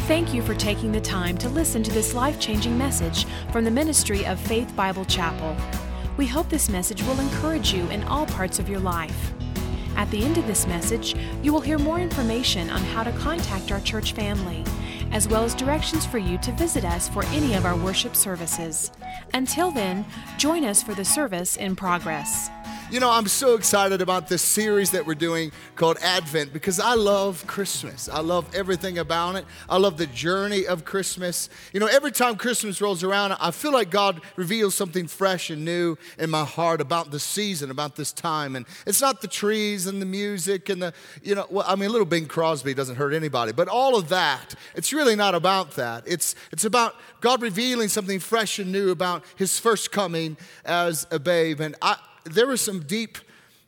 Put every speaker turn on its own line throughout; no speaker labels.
Thank you for taking the time to listen to this life-changing message from the ministry of Faith Bible Chapel. We hope this message will encourage you in all parts of your life. At the end of this message, you will hear more information on how to contact our church family, as well as directions for you to visit us for any of our worship services. Until then, join us for the service in progress.
You know, I'm so excited about this series that we're doing called Advent because I love Christmas. I love everything about it. I love the journey of Christmas. You know, every time Christmas rolls around, I feel like God reveals something fresh and new in my heart about the season, about this time. And it's not the trees and the music and little Bing Crosby doesn't hurt anybody. But all of that, it's really not about that. It's about God revealing something fresh and new about His first coming as a babe. And there were some deep,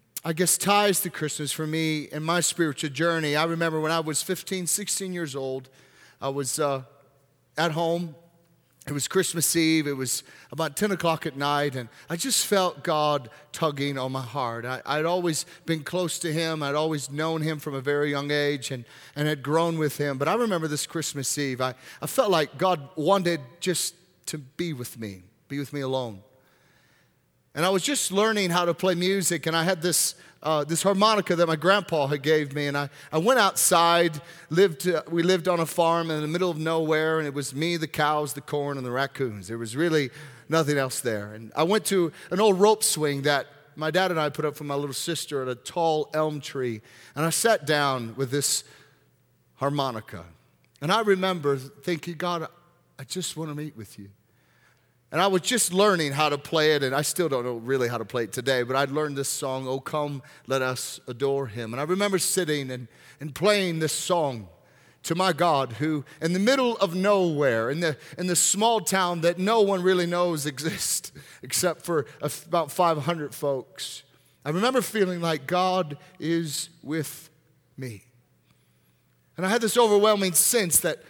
ties to Christmas for me in my spiritual journey. I remember when I was 15, 16 years old, I was at home. It was Christmas Eve. It was about 10 o'clock at night, and I just felt God tugging on my heart. I'd always been close to Him. I'd always known Him from a very young age and had grown with Him. But I remember this Christmas Eve, I felt like God wanted just to be with me alone. And I was just learning how to play music, and I had this harmonica that my grandpa had gave me, and I went outside. We lived on a farm in the middle of nowhere, and it was me, the cows, the corn, and the raccoons. There was really nothing else there. And I went to an old rope swing that my dad and I put up for my little sister at a tall elm tree, and I sat down with this harmonica. And I remember thinking, God, I just want to meet with you. And I was just learning how to play it, and I still don't know really how to play it today, but I'd learned this song, "Oh Come, Let Us Adore Him." And I remember sitting and playing this song to my God, who in the middle of nowhere, in the small town that no one really knows exists, except for about 500 folks, I remember feeling like God is with me. And I had this overwhelming sense that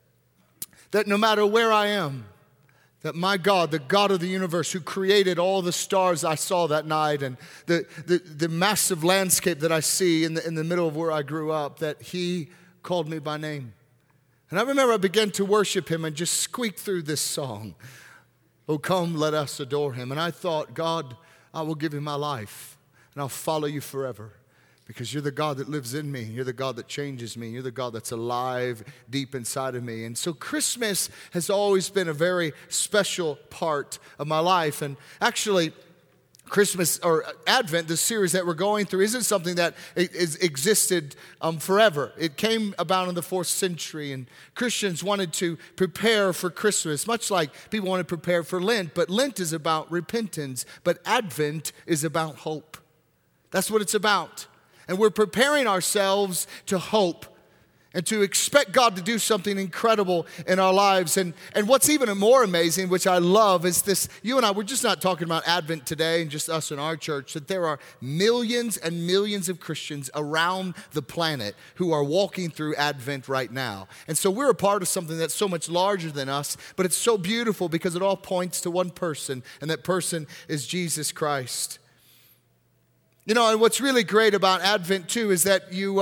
no matter where I am, that my God, the God of the universe, who created all the stars I saw that night and the massive landscape that I see in the middle of where I grew up, that He called me by name. And I remember I began to worship Him and just squeak through this song, "Oh, come, let us adore Him." And I thought, God, I will give you my life and I'll follow you forever. Because you're the God that lives in me. You're the God that changes me. You're the God that's alive deep inside of me. And so Christmas has always been a very special part of my life. And actually, Christmas or Advent, the series that we're going through, isn't something that existed forever. It came about in the 4th century, and Christians wanted to prepare for Christmas, much like people want to prepare for Lent. But Lent is about repentance, but Advent is about hope. That's what it's about. And we're preparing ourselves to hope and to expect God to do something incredible in our lives. And what's even more amazing, which I love, is this. You and I, we're just not talking about Advent today and just us in our church, that there are millions and millions of Christians around the planet who are walking through Advent right now. And so we're a part of something that's so much larger than us, but it's so beautiful because it all points to one person, and that person is Jesus Christ. You know, and what's really great about Advent too is that you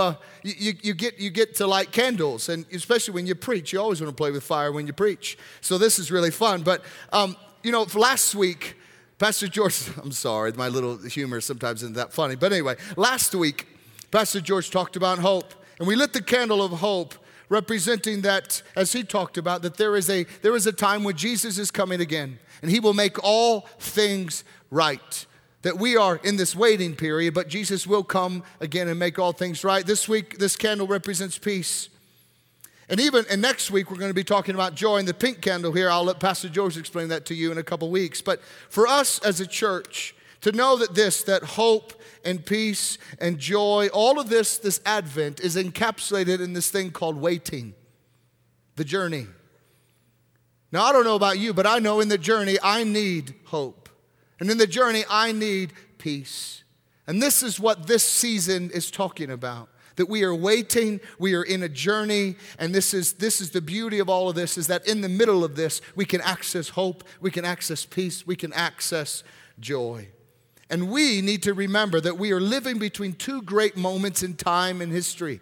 get to light candles, and especially when you preach, you always want to play with fire when you preach. So this is really fun. But last week, Pastor George, I'm sorry, my little humor sometimes isn't that funny. But anyway, last week, Pastor George talked about hope, and we lit the candle of hope, representing that, as he talked about, that there is a time when Jesus is coming again, and He will make all things right. That we are in this waiting period, but Jesus will come again and make all things right. This week, this candle represents peace. And next week, we're going to be talking about joy. And the pink candle here, I'll let Pastor George explain that to you in a couple weeks. But for us as a church, to know that hope and peace and joy, all of this Advent is encapsulated in this thing called waiting, the journey. Now, I don't know about you, but I know in the journey, I need hope. And in the journey, I need peace. And this is what this season is talking about. That we are waiting, we are in a journey, and this is the beauty of all of this, is that in the middle of this, we can access hope, we can access peace, we can access joy. And we need to remember that we are living between two great moments in time and history.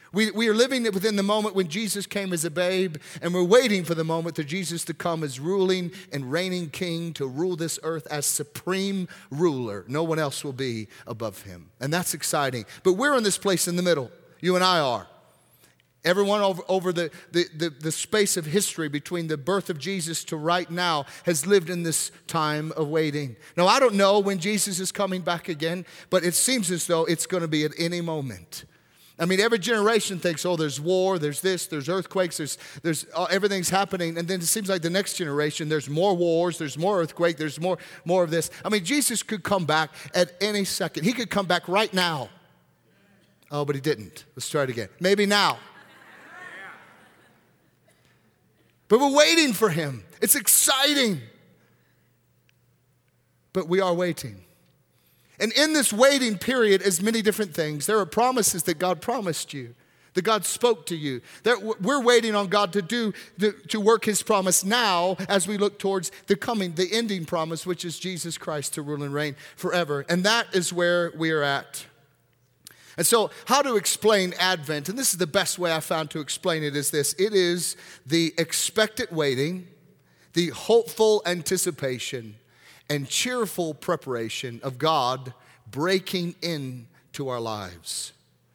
We are living within the moment when Jesus came as a babe, and we're waiting for the moment for Jesus to come as ruling and reigning king to rule this earth as supreme ruler. No one else will be above him. And that's exciting. But we're in this place in the middle. You and I are. Everyone over the space of history between the birth of Jesus to right now has lived in this time of waiting. Now, I don't know when Jesus is coming back again, but it seems as though it's going to be at any moment. I mean, every generation thinks, oh, there's war, there's this, there's earthquakes, there's everything's happening. And then it seems like the next generation, there's more wars, there's more earthquake, there's more of this. I mean, Jesus could come back at any second. He could come back right now. Oh, but he didn't. Let's try it again. Maybe now. But we're waiting for him. It's exciting. But we are waiting. And in this waiting period is many different things. There are promises that God promised you, that God spoke to you. We're waiting on God to work his promise now as we look towards the ending promise, which is Jesus Christ to rule and reign forever. And that is where we are at. And so how to explain Advent, and this is the best way I found to explain it, is this. It is the expectant waiting, the hopeful anticipation, and cheerful preparation of God breaking into our lives.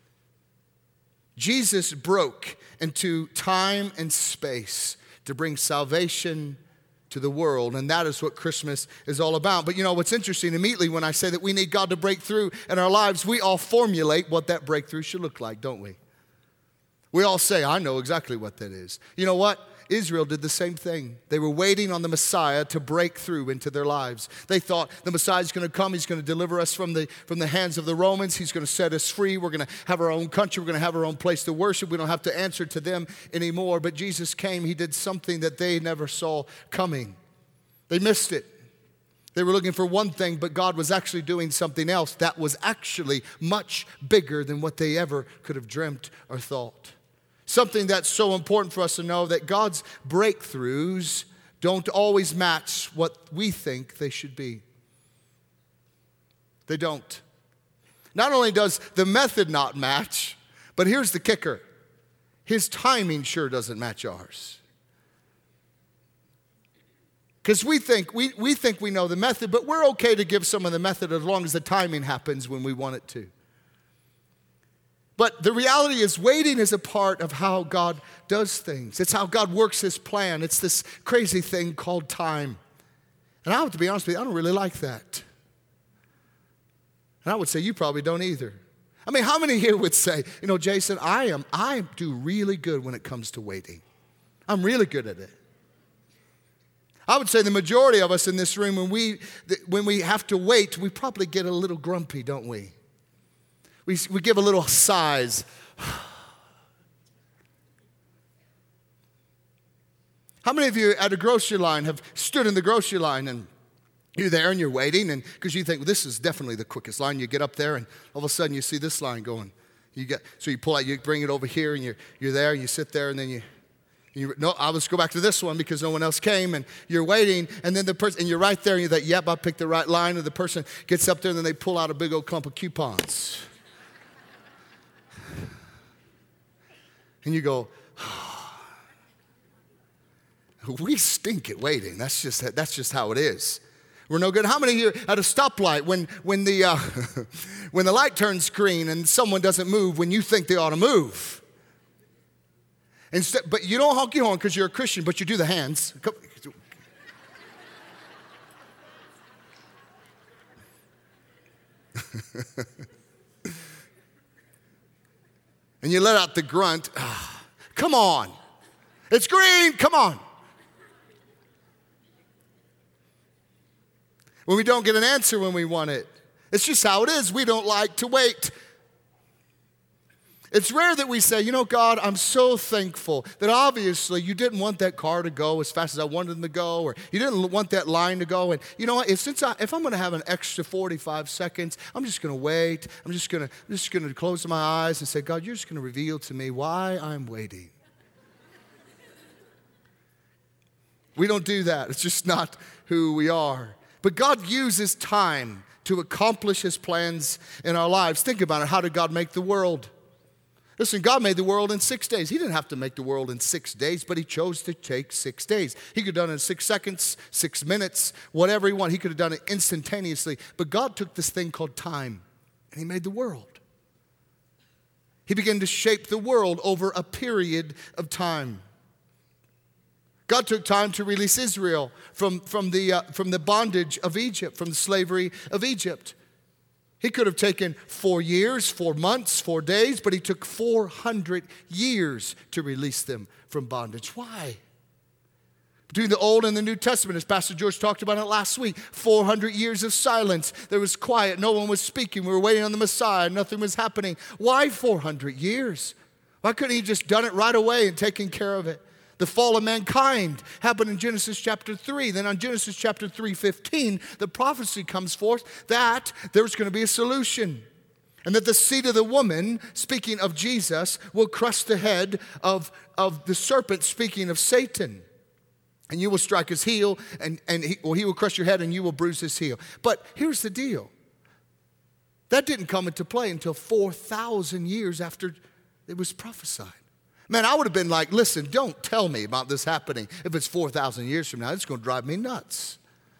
Jesus broke into time and space to bring salvation to the world, and that is what Christmas is all about. But you know what's interesting, immediately when I say that we need God to break through in our lives, we all formulate what that breakthrough should look like, don't we? We all say, I know exactly what that is. You know what? Israel did the same thing. They were waiting on the Messiah to break through into their lives. They thought the Messiah is going to come. He's going to deliver us from the hands of the Romans. He's going to set us free. We're going to have our own country. We're going to have our own place to worship. We don't have to answer to them anymore. But Jesus came. He did something that they never saw coming. They missed it. They were looking for one thing, but God was actually doing something else that was actually much bigger than what they ever could have dreamt or thought. Something that's so important for us to know, that God's breakthroughs don't always match what we think they should be. They don't. Not only does the method not match, but here's the kicker. His timing sure doesn't match ours. Because we think we know the method, but we're okay to give some of the method as long as the timing happens when we want it to. But the reality is, waiting is a part of how God does things. It's how God works his plan. It's this crazy thing called time. And I have to be honest with you, I don't really like that. And I would say you probably don't either. I mean, how many here would say, you know, Jason, I do really good when it comes to waiting. I'm really good at it. I would say the majority of us in this room, when we have to wait, we probably get a little grumpy, don't we? We give a little sighs. How many of you at a grocery line have stood in the grocery line and you're there and you're waiting, and because you think, well, this is definitely the quickest line. You get up there and all of a sudden you see this line going. So you pull out, you bring it over here, and you're there, and you sit there, and then I'll just go back to this one because no one else came, and you're waiting, and then the person, and you're right there, and you're like, yep, I picked the right line, and the person gets up there, and then they pull out a big old clump of coupons. And you go, we stink at waiting. That's just how it is. We're no good. How many of you at a stoplight when the light turns green and someone doesn't move when you think they ought to move? But you don't honk your horn because you're a Christian, but you do the hands. And you let out the grunt. Come on. It's green. Come on. When we don't get an answer when we want it. It's just how it is. We don't like to wait. It's rare that we say, you know, God, I'm so thankful that obviously you didn't want that car to go as fast as I wanted them to go, or you didn't want that line to go. And you know what? If I'm going to have an extra 45 seconds, I'm just going to wait. I'm just going to close my eyes and say, God, you're just going to reveal to me why I'm waiting. We don't do that. It's just not who we are. But God uses time to accomplish his plans in our lives. Think about it. How did God make the world? Listen, God made the world in 6 days. He didn't have to make the world in 6 days, but he chose to take 6 days. He could have done it in 6 seconds, 6 minutes, whatever he wanted. He could have done it instantaneously. But God took this thing called time, and he made the world. He began to shape the world over a period of time. God took time to release Israel from the bondage of Egypt, from the slavery of Egypt. He could have taken 4 years, 4 months, 4 days, but he took 400 years to release them from bondage. Why? Between the Old and the New Testament, as Pastor George talked about it last week, 400 years of silence. There was quiet. No one was speaking. We were waiting on the Messiah. Nothing was happening. Why 400 years? Why couldn't he just done it right away and taken care of it? The fall of mankind happened in Genesis chapter 3. Then on Genesis chapter 3:15, the prophecy comes forth that there's going to be a solution. And that the seed of the woman, speaking of Jesus, will crush the head of the serpent, speaking of Satan. And you will strike his heel, and he will crush your head, and you will bruise his heel. But here's the deal. That didn't come into play until 4,000 years after it was prophesied. Man, I would have been like, listen, don't tell me about this happening if it's 4,000 years from now. It's going to drive me nuts.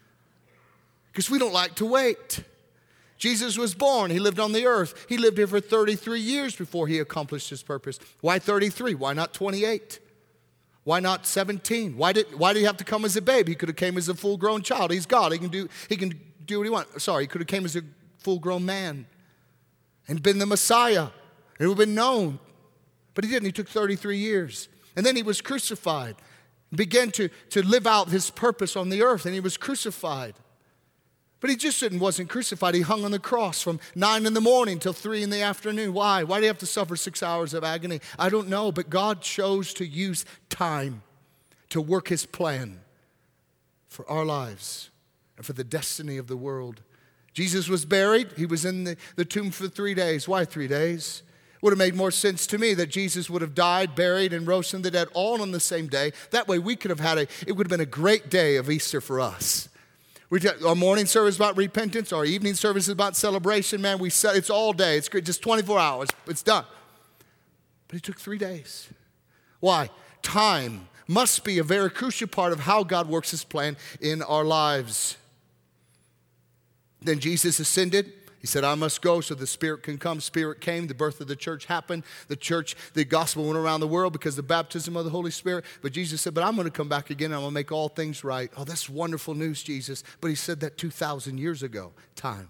Because we don't like to wait. Jesus was born. He lived on the earth. He lived here for 33 years before he accomplished his purpose. Why 33? Why not 28? Why not 17? Why did he have to come as a baby? He could have came as a full-grown child. He's God. He can do what he wants. Sorry, he could have came as a full-grown man and been the Messiah. It would have been known. But he didn't. He took 33 years. And then he was crucified. Began to live out his purpose on the earth, and he was crucified. But he just wasn't crucified. He hung on the cross from 9 in the morning till 3 in the afternoon. Why? Why did he have to suffer 6 hours of agony? I don't know, but God chose to use time to work his plan for our lives and for the destiny of the world. Jesus was buried. He was in the tomb for 3 days. Why 3 days? Would have made more sense to me that Jesus would have died, buried, and rose from the dead all on the same day. That way we could have it would have been a great day of Easter for us. Our morning service is about repentance. Our evening service is about celebration. Man, it's all day. It's just 24 hours. It's done. But it took 3 days. Why? Time must be a very crucial part of how God works his plan in our lives. Then Jesus ascended. He said, I must go so the Spirit can come. Spirit came. The birth of the church happened. The gospel went around the world because of the baptism of the Holy Spirit. But Jesus said, but I'm going to come back again. I'm going to make all things right. Oh, that's wonderful news, Jesus. But he said that 2,000 years ago. Time.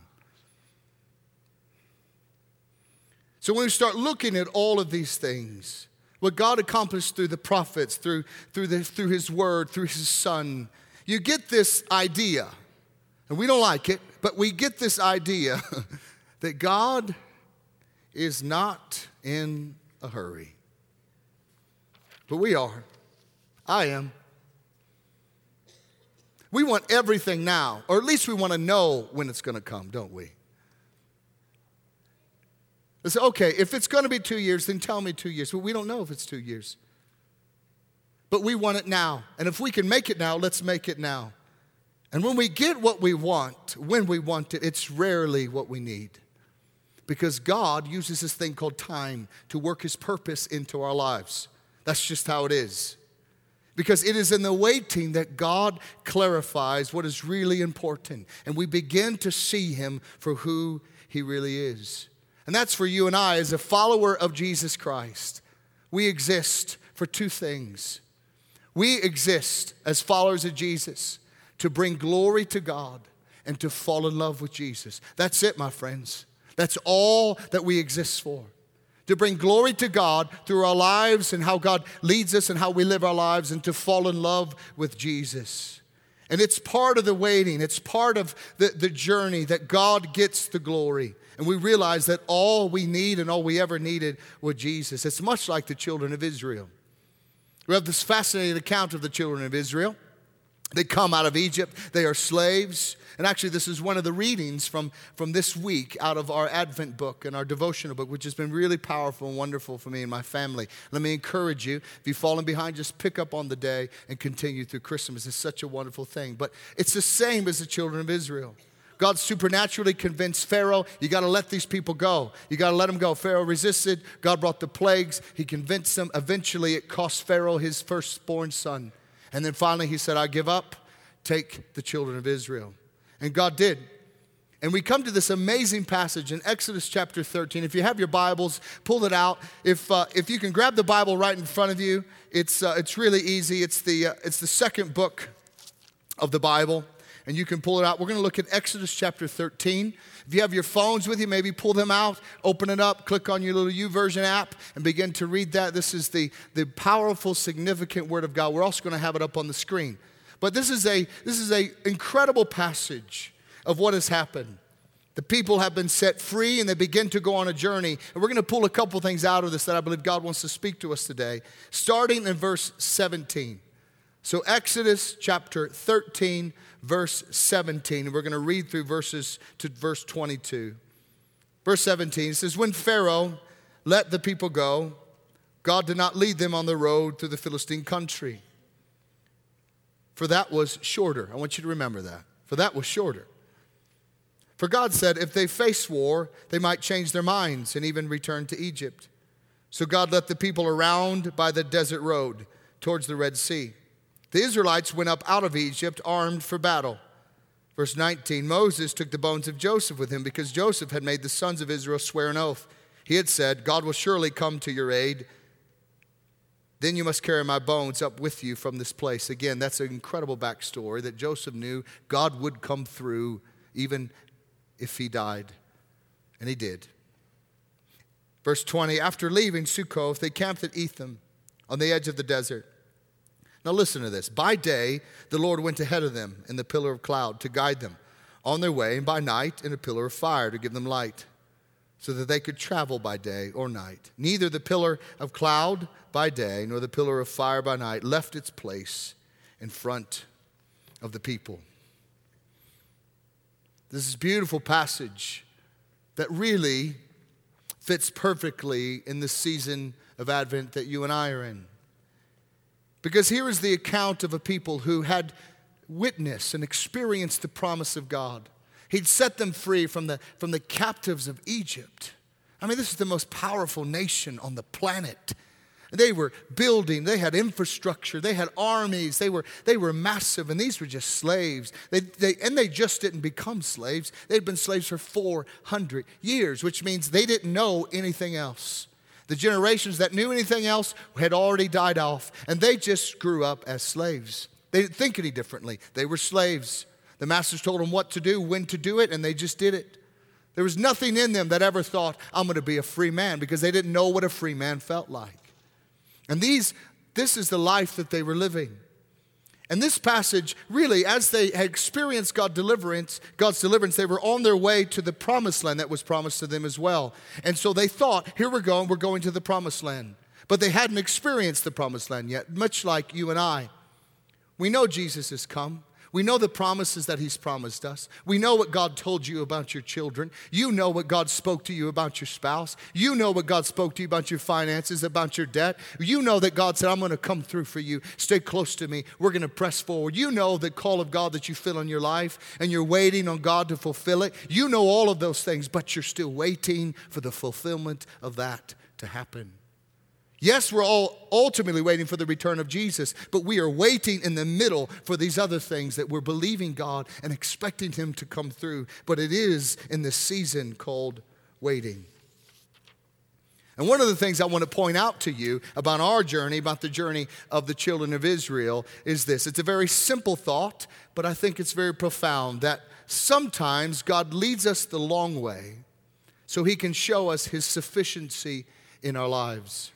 So when we start looking at all of these things, what God accomplished through the prophets, through his word, through his son, you get this idea. And we don't like it, but we get this idea that God is not in a hurry. But we are. I am. We want everything now, or at least we want to know when it's going to come, don't we? They say, okay, if it's going to be 2 years, then tell me 2 years. Well, we don't know if it's 2 years. But we want it now. And if we can make it now, let's make it now. And when we get what we want, when we want it, it's rarely what we need. Because God uses this thing called time to work his purpose into our lives. That's just how it is. Because it is in the waiting that God clarifies what is really important. And we begin to see him for who he really is. And that's for you and I as a follower of Jesus Christ. We exist for two things. We exist as followers of Jesus to bring glory to God and to fall in love with Jesus. That's it, my friends. That's all that we exist for. To bring glory to God through our lives and how God leads us and how we live our lives, and to fall in love with Jesus. And it's part of the waiting. It's part of the journey that God gets the glory. And we realize that all we need and all we ever needed was Jesus. It's much like the children of Israel. We have this fascinating account of the children of Israel. They come out of Egypt. They are slaves. And actually, this is one of the readings from this week out of our Advent book and our devotional book, which has been really powerful and wonderful for me and my family. Let me encourage you, if you've fallen behind, just pick up on the day and continue through Christmas. It's such a wonderful thing. But it's the same as the children of Israel. God supernaturally convinced Pharaoh, you got to let these people go. You got to let them go. Pharaoh resisted. God brought the plagues. He convinced them. Eventually, it cost Pharaoh his firstborn son. And then finally, he said, I give up. Take the children of Israel. And God did. And we come to this amazing passage in Exodus chapter 13. If you have your Bibles, pull it out. If you can grab the Bible right in front of you, it's really easy. It's the second book of the Bible, and you can pull it out. We're going to look at Exodus chapter 13. If you have your phones with you, maybe pull them out, open it up, click on your little YouVersion app, and begin to read that. This is the powerful, significant Word of God. We're also going to have it up on the screen. But this is a incredible passage of what has happened. The people have been set free, and they begin to go on a journey. And we're going to pull a couple things out of this that I believe God wants to speak to us today, starting in verse 17. So Exodus chapter 13, verse 17. And we're going to read through verses to verse 22. Verse 17 says, when Pharaoh let the people go, God did not lead them on the road through the Philistine country. For that was shorter. I want you to remember that. For that was shorter. For God said, if they face war, they might change their minds and even return to Egypt. So God led the people around by the desert road towards the Red Sea. The Israelites went up out of Egypt armed for battle. Verse 19, Moses took the bones of Joseph with him because Joseph had made the sons of Israel swear an oath. He had said, God will surely come to your aid. Then you must carry my bones up with you from this place. Again, that's an incredible backstory that Joseph knew God would come through even if he died. And he did. Verse 20, after leaving Sukkoth, they camped at Etham on the edge of the desert. Now listen to this. By day, the Lord went ahead of them in the pillar of cloud to guide them on their way, and by night in a pillar of fire to give them light, so that they could travel by day or night. Neither the pillar of cloud by day nor the pillar of fire by night left its place in front of the people. This is a beautiful passage that really fits perfectly in the season of Advent that you and I are in. Because here is the account of a people who had witnessed and experienced the promise of God. He'd set them free from the captives of Egypt. I mean, this is the most powerful nation on the planet. They were building, they had infrastructure, they had armies, they were massive, and these were just slaves. They just didn't become slaves. They'd been slaves for 400 years, which means they didn't know anything else. The generations that knew anything else had already died off, and they just grew up as slaves. They didn't think any differently. They were slaves. The masters told them what to do, when to do it, and they just did it. There was nothing in them that ever thought, I'm going to be a free man, because they didn't know what a free man felt like. And this is the life that they were living. And this passage, really, as they had experienced God's deliverance, they were on their way to the promised land that was promised to them as well. And so they thought, here we're going to the promised land. But they hadn't experienced the promised land yet, much like you and I. We know Jesus has come. We know the promises that he's promised us. We know what God told you about your children. You know what God spoke to you about your spouse. You know what God spoke to you about your finances, about your debt. You know that God said, I'm going to come through for you. Stay close to me. We're going to press forward. You know the call of God that you feel in your life, and you're waiting on God to fulfill it. You know all of those things, but you're still waiting for the fulfillment of that to happen. Yes, we're all ultimately waiting for the return of Jesus, but we are waiting in the middle for these other things that we're believing God and expecting him to come through. But it is in this season called waiting. And one of the things I want to point out to you about our journey, about the journey of the children of Israel, is this. It's a very simple thought, but I think it's very profound, that sometimes God leads us the long way so he can show us his sufficiency in our lives.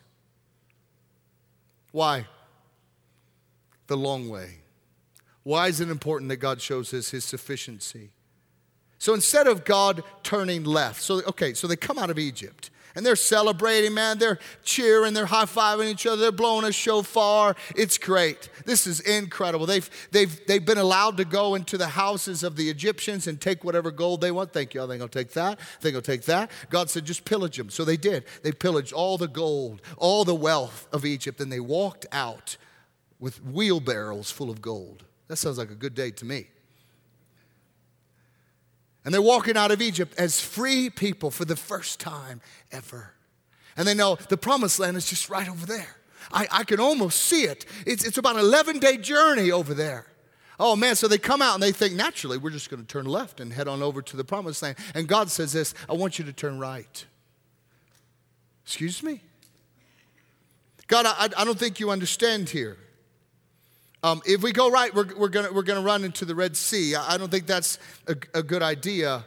Why? The long way. Why is it important that God shows us his sufficiency? So instead of God turning left, so they come out of Egypt. And they're celebrating, man. They're cheering. They're high-fiving each other. They're blowing a shofar. It's great. This is incredible. They've been allowed to go into the houses of the Egyptians and take whatever gold they want. Thank you. They're going to take that. They're going to take that. God said, just pillage them. So they did. They pillaged all the gold, all the wealth of Egypt, and they walked out with wheelbarrows full of gold. That sounds like a good day to me. And they're walking out of Egypt as free people for the first time ever. And they know the promised land is just right over there. I can almost see it. It's about an 11-day journey over there. Oh man, so they come out and they think naturally, we're just going to turn left and head on over to the promised land. And God says this, I want you to turn right. Excuse me? God, I don't think you understand here. If we go right, we're gonna run into the Red Sea. I don't think that's a good idea.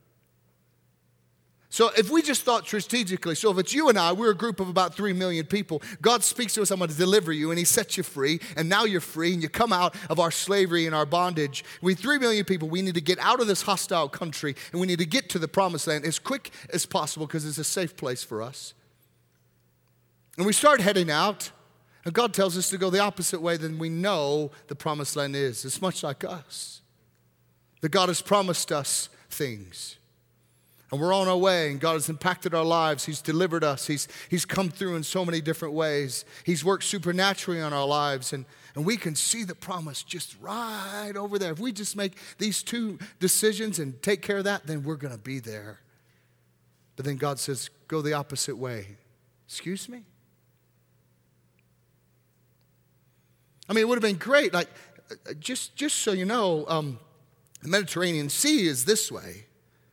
So if we just thought strategically, so if it's you and I, we're a group of about 3 million people. God speaks to us, I'm going to deliver you, and he sets you free, and now you're free, and you come out of our slavery and our bondage. We 3 million people, we need to get out of this hostile country, and we need to get to the promised land as quick as possible because it's a safe place for us. And we start heading out, and God tells us to go the opposite way than we know the promised land is. It's much like us. That God has promised us things. And we're on our way, and God has impacted our lives. He's delivered us. He's come through in so many different ways. He's worked supernaturally on our lives, and we can see the promise just right over there. If we just make these 2 decisions and take care of that, then we're going to be there. But then God says, go the opposite way. Excuse me? I mean, it would have been great. Like, just so you know, the Mediterranean Sea is this way.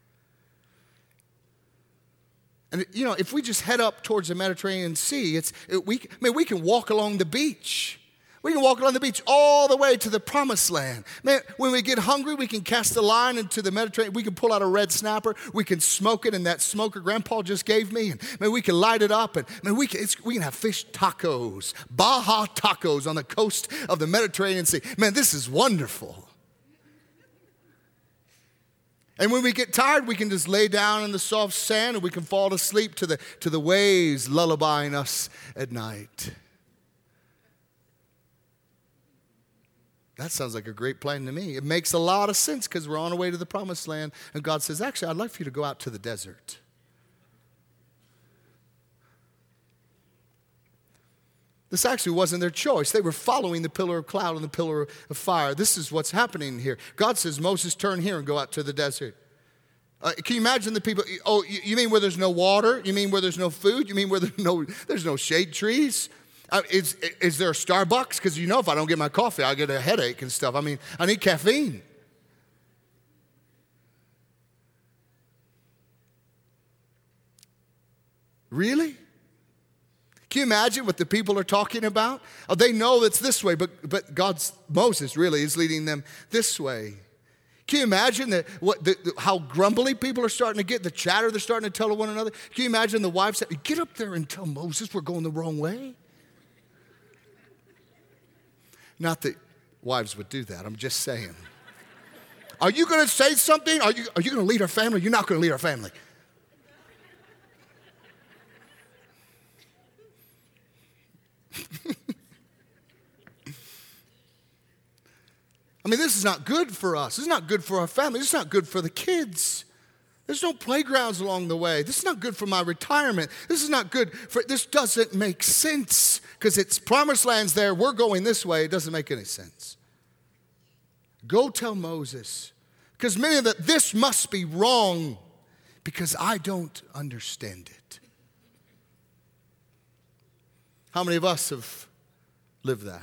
And, you know, if we just head up towards the Mediterranean Sea, we can walk along the beach. We can walk along the beach all the way to the promised land. Man, when we get hungry, we can cast a line into the Mediterranean. We can pull out a red snapper. We can smoke it in that smoker Grandpa just gave me. And man, we can light it up. And man, we can have fish tacos, Baja tacos on the coast of the Mediterranean Sea. Man, this is wonderful. And when we get tired, we can just lay down in the soft sand and we can fall asleep to the waves lullabying us at night. That sounds like a great plan to me. It makes a lot of sense because we're on our way to the promised land. And God says, actually, I'd like for you to go out to the desert. This actually wasn't their choice. They were following the pillar of cloud and the pillar of fire. This is what's happening here. God says, Moses, turn here and go out to the desert. Can you imagine the people? Oh, you mean where there's no water? You mean where there's no food? You mean where there's no shade trees? Is there a Starbucks? Because you know if I don't get my coffee, I'll get a headache and stuff. I mean, I need caffeine. Really? Can you imagine what the people are talking about? Oh, they know it's this way, but Moses really is leading them this way. Can you imagine how grumbly people are starting to get, the chatter they're starting to tell one another? Can you imagine the wives say, get up there and tell Moses we're going the wrong way? Not that wives would do that, I'm just saying. Are you going to say something? Are you going to lead our family? You're not going to lead our family. I mean, this is not good for us. This is not good for our family. This is not good for the kids. There's no playgrounds along the way. This is not good for my retirement. This is not good for, this doesn't make sense because it's promised land's there. We're going this way. It doesn't make any sense. Go tell Moses, because many of this must be wrong because I don't understand it. How many of us have lived that?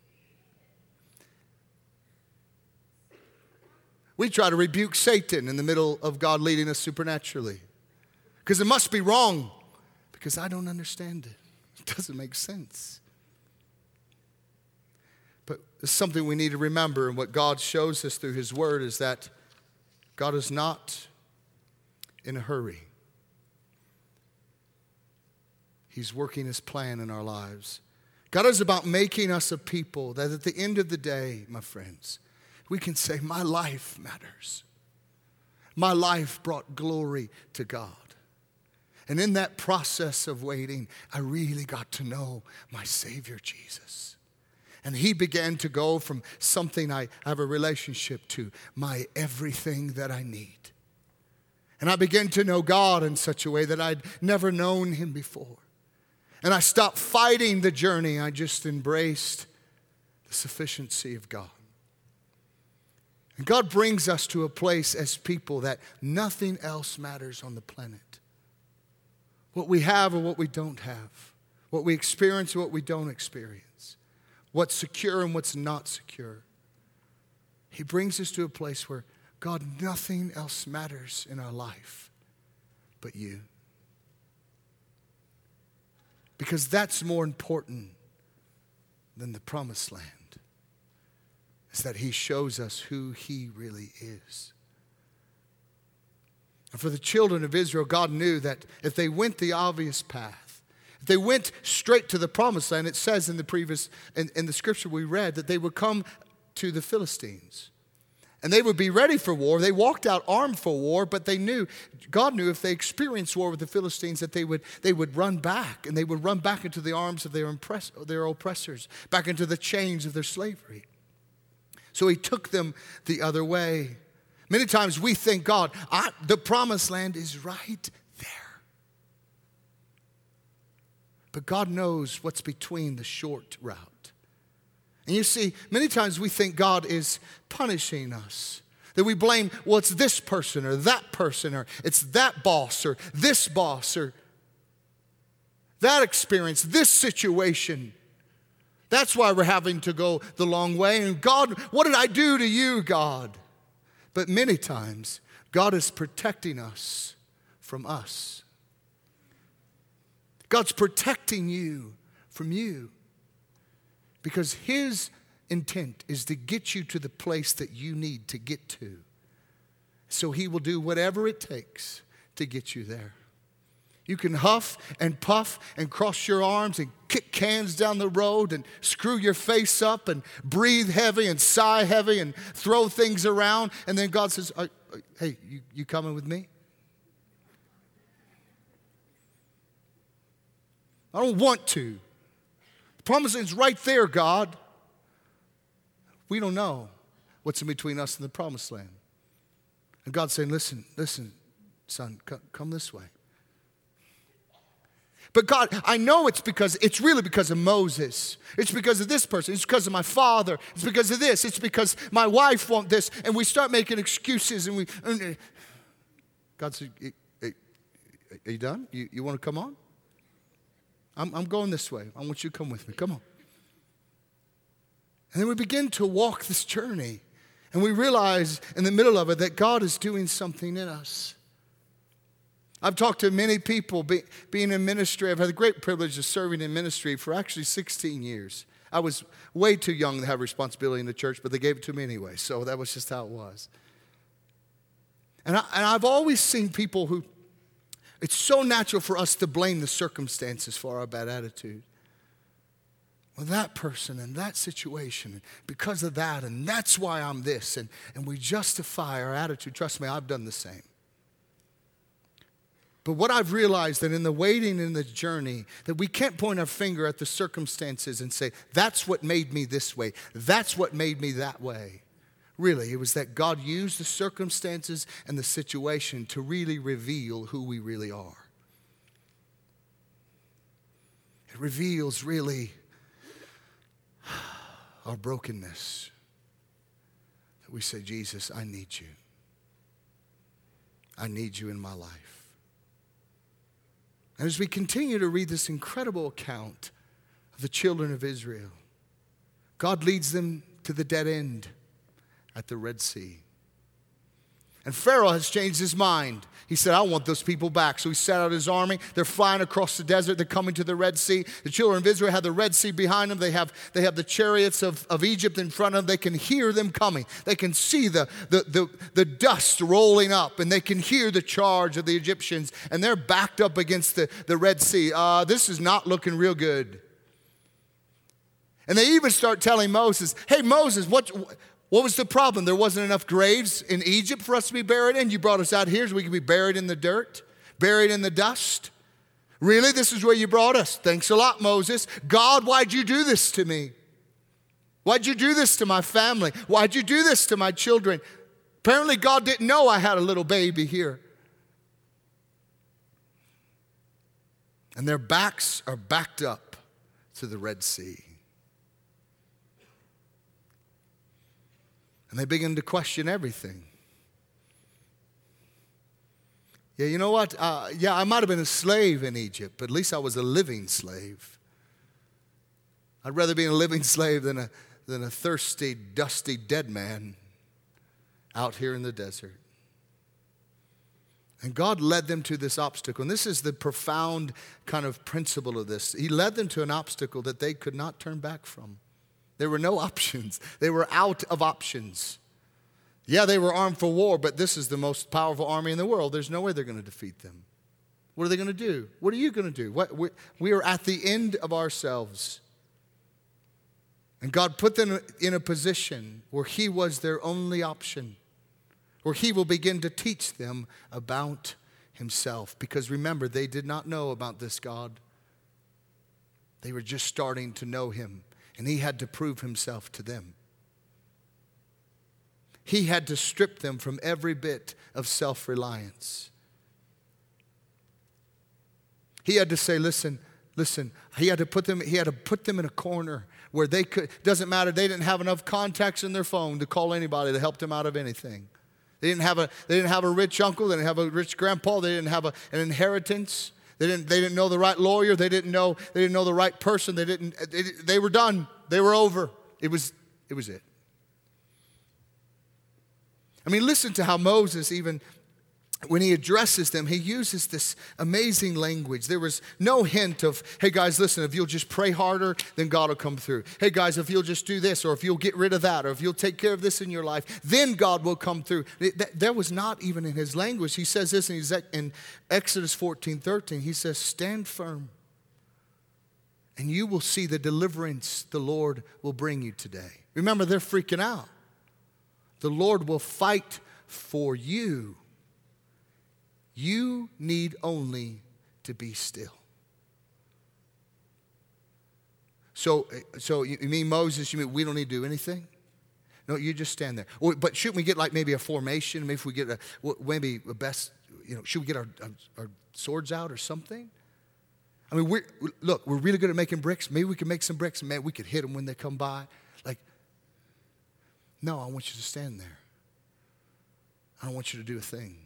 We try to rebuke Satan in the middle of God leading us supernaturally. Because it must be wrong. Because I don't understand it. It doesn't make sense. But it's something we need to remember. And what God shows us through his word is that God is not in a hurry. He's working his plan in our lives. God is about making us a people that at the end of the day, my friends, we can say, my life matters. My life brought glory to God. And in that process of waiting, I really got to know my Savior, Jesus. And he began to go from something I have a relationship to, my everything that I need. And I began to know God in such a way that I'd never known him before. And I stopped fighting the journey. I just embraced the sufficiency of God. And God brings us to a place as people that nothing else matters on the planet. What we have or what we don't have. What we experience or what we don't experience. What's secure and what's not secure. He brings us to a place where, God, nothing else matters in our life but you. Because that's more important than the promised land. Is that he shows us who he really is. And for the children of Israel, God knew that if they went the obvious path, if they went straight to the promised land, it says in the scripture we read that they would come to the Philistines. And they would be ready for war. They walked out armed for war, but God knew if they experienced war with the Philistines that they would run back. And they would run back into the arms of their oppressors, back into the chains of their slavery. So he took them the other way. Many times we think, God, the promised land is right there. But God knows what's between the short route. And you see, many times we think God is punishing us. That we blame, well, it's this person or that person, or it's that boss or this boss or that experience, this situation. That's why we're having to go the long way. And God, what did I do to you, God? But many times, God is protecting us from us. God's protecting you from you. Because his intent is to get you to the place that you need to get to. So he will do whatever it takes to get you there. You can huff and puff and cross your arms and kick cans down the road and screw your face up and breathe heavy and sigh heavy and throw things around. And then God says, hey, you coming with me? I don't want to. The promise is right there, God. We don't know what's in between us and the promised land. And God's saying, listen, son, come this way. But God, I know it's really because of Moses. It's because of this person. It's because of my father. It's because of this. It's because my wife wants this. And we start making excuses. And God said, are you done? You want to come on? I'm going this way. I want you to come with me. Come on. And then we begin to walk this journey. And we realize in the middle of it that God is doing something in us. I've talked to many people being in ministry. I've had the great privilege of serving in ministry for actually 16 years. I was way too young to have responsibility in the church, but they gave it to me anyway. So that was just how it was. And I've always seen people who, it's so natural for us to blame the circumstances for our bad attitude. Well, that person and that situation, and because of that, and that's why I'm this. And we justify our attitude. Trust me, I've done the same. But what I've realized that in the waiting in the journey, that we can't point our finger at the circumstances and say, that's what made me this way. That's what made me that way. Really, it was that God used the circumstances and the situation to really reveal who we really are. It reveals really our brokenness. That we say, Jesus, I need you. I need you in my life. And as we continue to read this incredible account of the children of Israel, God leads them to the dead end at the Red Sea. And Pharaoh has changed his mind. He said, I want those people back. So he set out his army. They're flying across the desert. They're coming to the Red Sea. The children of Israel have the Red Sea behind them. They have the chariots of Egypt in front of them. They can hear them coming. They can see the dust rolling up. And they can hear the charge of the Egyptians. And they're backed up against the Red Sea. This is not looking real good. And they even start telling Moses, hey, Moses, what was the problem? There wasn't enough graves in Egypt for us to be buried in. You brought us out here so we could be buried in the dirt, buried in the dust. Really? This is where you brought us? Thanks a lot, Moses. God, why'd you do this to me? Why'd you do this to my family? Why'd you do this to my children? Apparently God didn't know I had a little baby here. And their backs are backed up to the Red Sea. And they begin to question everything. Yeah, you know what? I might have been a slave in Egypt, but at least I was a living slave. I'd rather be a living slave than a thirsty, dusty, dead man out here in the desert. And God led them to this obstacle. And this is the profound kind of principle of this. He led them to an obstacle that they could not turn back from. There were no options. They were out of options. Yeah, they were armed for war, but this is the most powerful army in the world. There's no way they're going to defeat them. What are they going to do? What are you going to do? We are at the end of ourselves. And God put them in a position where He was their only option, where He will begin to teach them about Himself. Because remember, they did not know about this God. They were just starting to know Him, and He had to prove Himself to them. He had to strip them from every bit of self-reliance. He had to say, listen. He had to put them in a corner where they could, doesn't matter, they didn't have enough contacts in their phone to call anybody to help them out of anything. They didn't have a rich uncle, they didn't have a rich grandpa, they didn't have an inheritance. They didn't know the right lawyer, they didn't know the right person, they were done. They were over. It was it. I mean, listen to how Moses, even when he addresses them, he uses this amazing language. There was no hint of, hey guys, listen, if you'll just pray harder, then God will come through. Hey guys, if you'll just do this, or if you'll get rid of that, or if you'll take care of this in your life, then God will come through. That was not even in his language. He says this in Exodus 14:13. He says, stand firm, and you will see the deliverance the Lord will bring you today. Remember, they're freaking out. The Lord will fight for you. You need only to be still. So you mean Moses, you mean we don't need to do anything? No, you just stand there. But shouldn't we get like maybe a formation? Maybe if we get should we get our swords out or something? I mean, we're really good at making bricks. Maybe we can make some bricks and man, we could hit them when they come by. No, I want you to stand there. I don't want you to do a thing.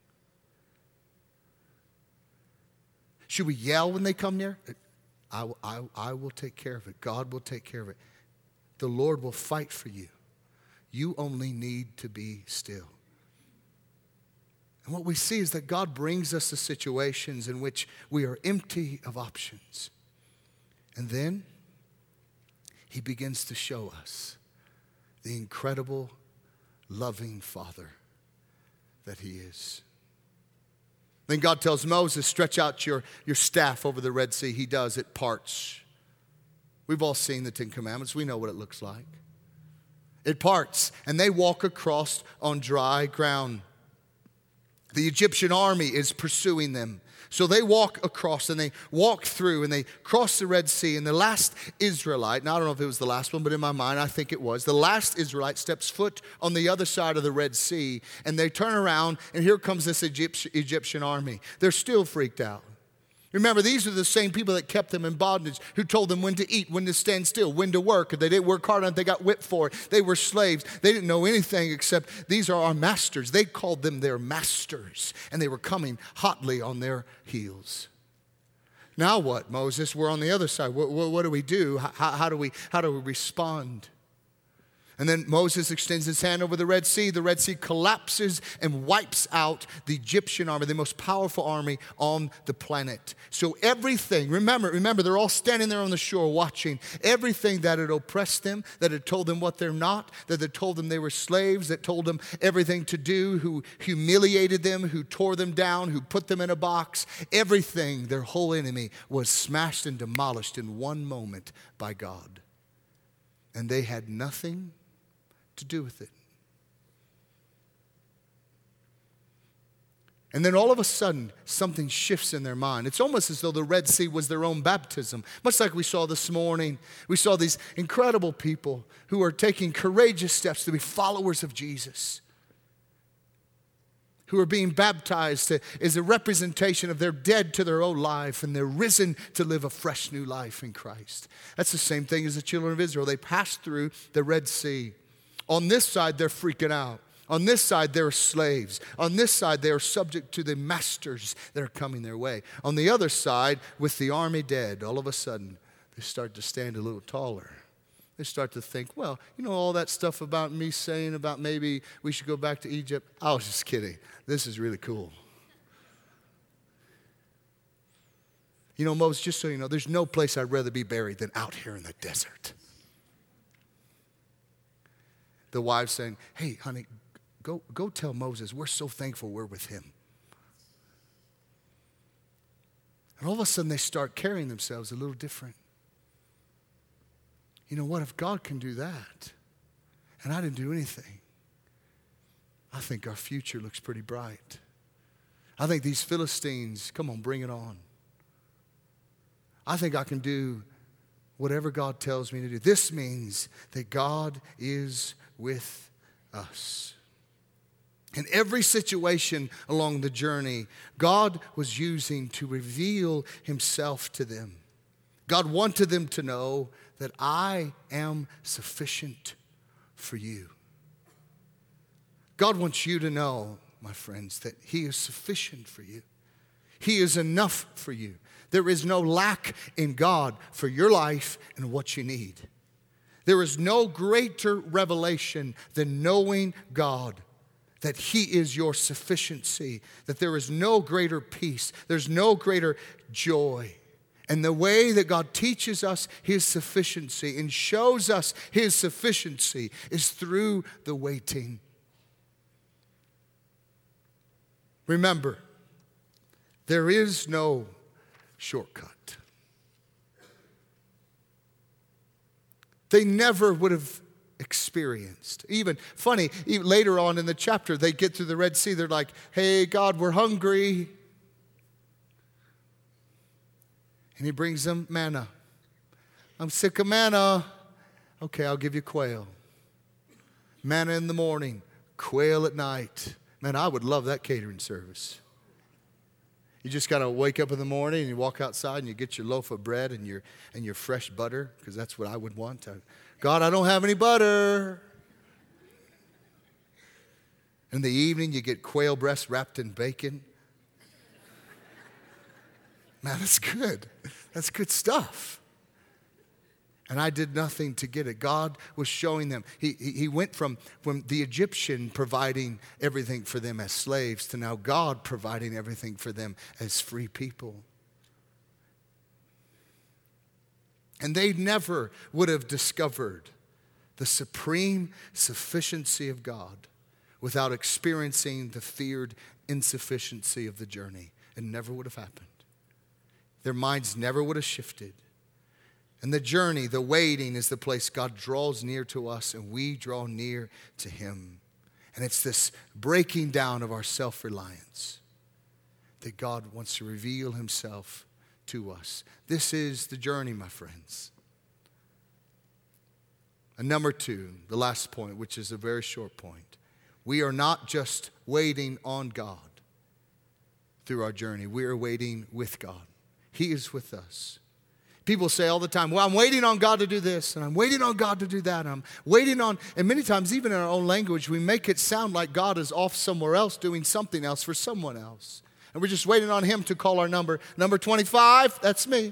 Should we yell when they come near? I will take care of it. God will take care of it. The Lord will fight for you. You only need to be still. And what we see is that God brings us to situations in which we are empty of options. And then He begins to show us the incredible, loving Father that He is. Then God tells Moses, stretch out your staff over the Red Sea. He does. It parts. We've all seen the Ten Commandments. We know what it looks like. It parts, and they walk across on dry ground. The Egyptian army is pursuing them. So they walk across and they walk through and they cross the Red Sea. And the last Israelite, now I don't know if it was the last one, but in my mind I think it was. The last Israelite steps foot on the other side of the Red Sea and they turn around and here comes this Egyptian army. They're still freaked out. Remember, these are the same people that kept them in bondage, who told them when to eat, when to stand still, when to work. If they didn't work hard enough, they got whipped for it. They were slaves. They didn't know anything except these are our masters. They called them their masters, and they were coming hotly on their heels. Now what, Moses? We're on the other side. What do we do? How do we respond? And then Moses extends his hand over the Red Sea. The Red Sea collapses and wipes out the Egyptian army, the most powerful army on the planet. So everything, remember, they're all standing there on the shore watching. Everything that had oppressed them, that had told them what they're not, that had told them they were slaves, that told them everything to do, who humiliated them, who tore them down, who put them in a box, everything, their whole enemy, was smashed and demolished in one moment by God. And they had nothing to do with it. And then all of a sudden, something shifts in their mind. It's almost as though the Red Sea was their own baptism. Much like we saw this morning. We saw these incredible people who are taking courageous steps to be followers of Jesus, who are being baptized as a representation of they're dead to their old life and they're risen to live a fresh new life in Christ. That's the same thing as the children of Israel. They passed through the Red Sea. On this side, they're freaking out. On this side, they're slaves. On this side, they are subject to the masters that are coming their way. On the other side, with the army dead, all of a sudden, they start to stand a little taller. They start to think, well, you know, all that stuff about me saying about maybe we should go back to Egypt, I was just kidding. This is really cool. You know, Moses, just so you know, there's no place I'd rather be buried than out here in the desert. The wife saying, hey, honey, go tell Moses, we're so thankful we're with him. And all of a sudden they start carrying themselves a little different. You know what? If God can do that, and I didn't do anything, I think our future looks pretty bright. I think these Philistines, come on, bring it on. I think I can do whatever God tells me to do. This means that God is with us. In every situation along the journey, God was using to reveal himself to them. God wanted them to know that I am sufficient for you. God wants you to know, my friends, that he is sufficient for you. He is enough for you. There is no lack in God for your life and what you need. There is no greater revelation than knowing God, that he is your sufficiency, that there is no greater peace, there's no greater joy. And the way that God teaches us his sufficiency and shows us his sufficiency is through the waiting. Remember, there is no shortcut. They never would have experienced. Even later on in the chapter, they get through the Red Sea. They're like, hey, God, we're hungry. And he brings them manna. I'm sick of manna. Okay, I'll give you quail. Manna in the morning, quail at night. Man, I would love that catering service. You just got to wake up in the morning and you walk outside and you get your loaf of bread and your fresh butter, because that's what I would want. God, I don't have any butter. In the evening, you get quail breast wrapped in bacon. Man, that's good. That's good stuff. And I did nothing to get it. God was showing them. He went from the Egyptian providing everything for them as slaves to now God providing everything for them as free people. And they never would have discovered the supreme sufficiency of God without experiencing the feared insufficiency of the journey. It never would have happened. Their minds never would have shifted. And the journey, the waiting, is the place God draws near to us and we draw near to him. And it's this breaking down of our self-reliance that God wants to reveal himself to us. This is the journey, my friends. And number 2, the last point, which is a very short point. We are not just waiting on God through our journey. We are waiting with God. He is with us. People say all the time, well, I'm waiting on God to do this, and I'm waiting on God to do that, and I'm waiting on, and many times even in our own language, we make it sound like God is off somewhere else doing something else for someone else. And we're just waiting on him to call our number. Number 25, that's me.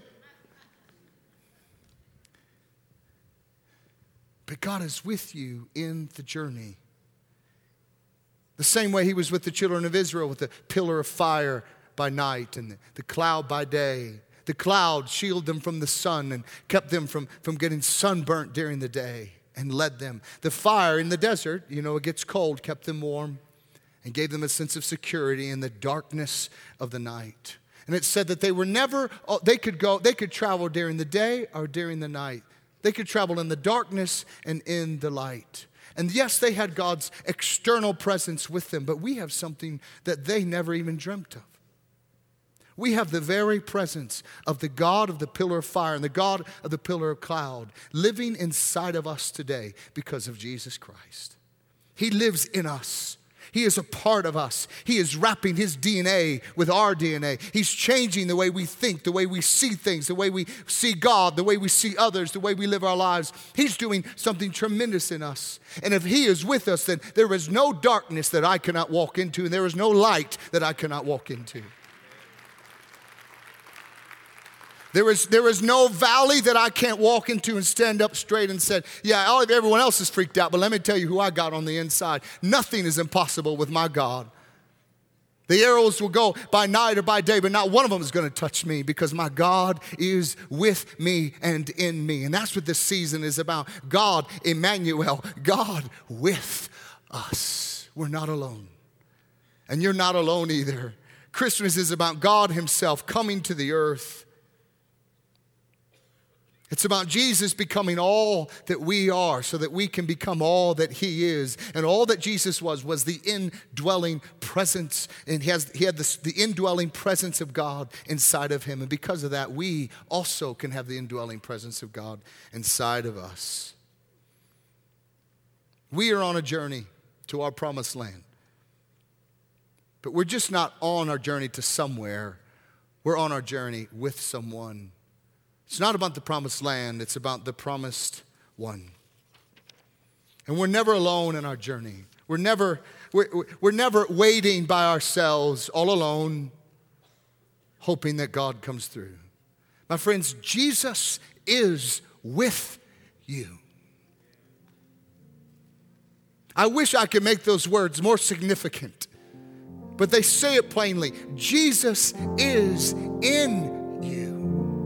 But God is with you in the journey. The same way he was with the children of Israel with the pillar of fire by night and the cloud by day. The cloud shielded them from the sun and kept them from getting sunburnt during the day and led them. The fire in the desert, you know, it gets cold, kept them warm and gave them a sense of security in the darkness of the night. And it said that they could travel during the day or during the night. They could travel in the darkness and in the light. And yes, they had God's external presence with them, but we have something that they never even dreamt of. We have the very presence of the God of the pillar of fire and the God of the pillar of cloud living inside of us today because of Jesus Christ. He lives in us. He is a part of us. He is wrapping his DNA with our DNA. He's changing the way we think, the way we see things, the way we see God, the way we see others, the way we live our lives. He's doing something tremendous in us. And if he is with us, then there is no darkness that I cannot walk into, and there is no light that I cannot walk into. There is no valley that I can't walk into and stand up straight and say, yeah, all of everyone else is freaked out, but let me tell you who I got on the inside. Nothing is impossible with my God. The arrows will go by night or by day, but not one of them is going to touch me because my God is with me and in me. And that's what this season is about. God, Emmanuel, God with us. We're not alone. And you're not alone either. Christmas is about God himself coming to the earth. It's about Jesus becoming all that we are so that we can become all that he is. And all that Jesus was the indwelling presence. And he had the indwelling presence of God inside of him. And because of that, we also can have the indwelling presence of God inside of us. We are on a journey to our promised land. But we're just not on our journey to somewhere. We're on our journey with someone. It's not about the promised land, it's about the promised one. And we're never alone in our journey. We're never waiting by ourselves, all alone, hoping that God comes through. My friends, Jesus is with you. I wish I could make those words more significant, but they say it plainly. Jesus is in you.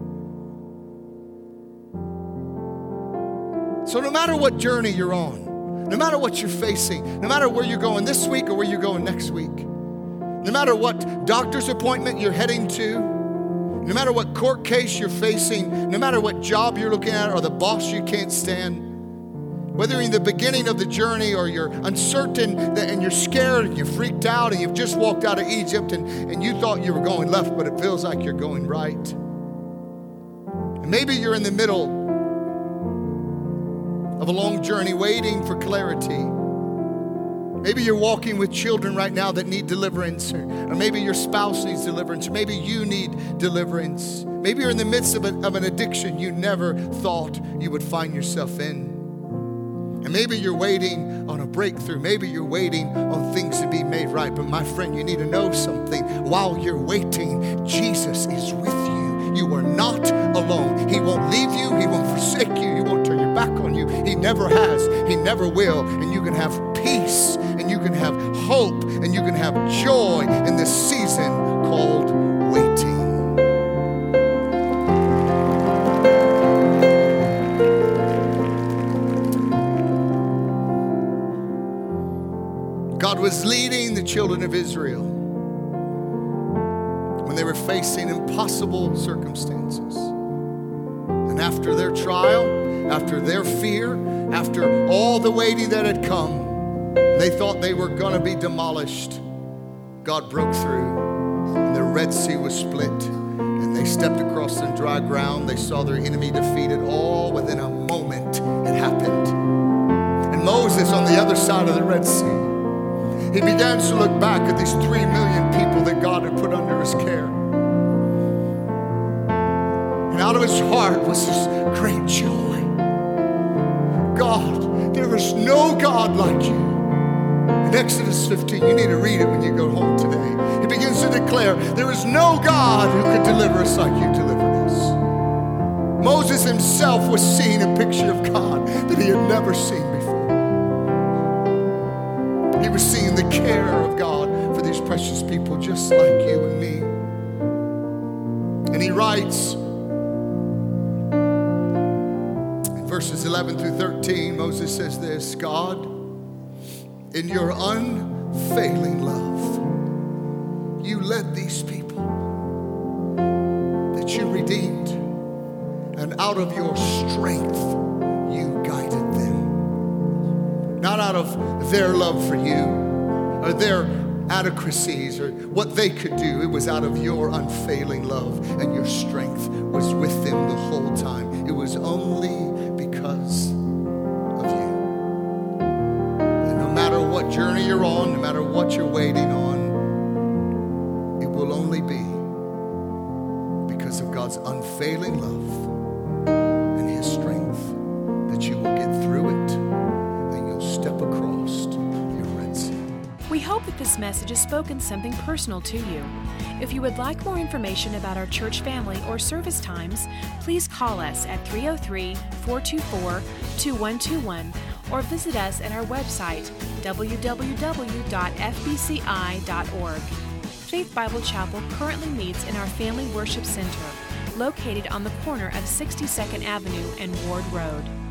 So no matter what journey you're on, no matter what you're facing, no matter where you're going this week or where you're going next week, no matter what doctor's appointment you're heading to, no matter what court case you're facing, no matter what job you're looking at or the boss you can't stand, whether you're in the beginning of the journey or you're uncertain and you're scared and you're freaked out and you've just walked out of Egypt and you thought you were going left, but it feels like you're going right. And maybe you're in the middle of a long journey waiting for clarity. Maybe you're walking with children right now that need deliverance, or maybe your spouse needs deliverance, or maybe you need deliverance. Maybe you're in the midst of an addiction you never thought you would find yourself in. And maybe you're waiting on a breakthrough. Maybe you're waiting on things to be made right. But my friend, you need to know something. While you're waiting, Jesus is with you. You are not alone. He won't leave you. He won't forsake you. He won't turn your back on you. He never has. He never will. And you can have peace, and you can have hope, and you can have joy in this season called waiting. God was leading the children of Israel when they were facing impossible circumstances. And after their trial, after their fear, after all the waiting that had come, they thought they were going to be demolished. God broke through, and the Red Sea was split, and they stepped across on dry ground. They saw their enemy defeated. All within a moment it happened. And Moses on the other side of the Red Sea, he began to look back at these 3 million people that God had put under his care. And out of his heart was this great joy. God, there is no God like you. In Exodus 15, you need to read it when you go home today. He begins to declare, there is no God who could deliver us like you delivered us. Moses himself was seeing a picture of God that he had never seen before. He was seeing the care of God for these precious people just like you and me. And he writes in verses 11 through 13, Moses says this, God, in your unfailing love, you led these people that you redeemed, and out of your strength, you guided them. Not out of their love for you or their adequacies or what they could do. It was out of your unfailing love, and your strength was with them the whole time. It was only because of you. And no matter what what journey you're on, no matter what you're waiting on, it will only be because of God's unfailing love and His strength that you will get through it and you'll step across your Red Sea.
We hope that this message has spoken something personal to you. If you would like more information about our church family or service times, please call us at 303-424-2121 or visit us at our website, www.fbci.org. Faith Bible Chapel currently meets in our Family Worship Center, located on the corner of 62nd Avenue and Ward Road.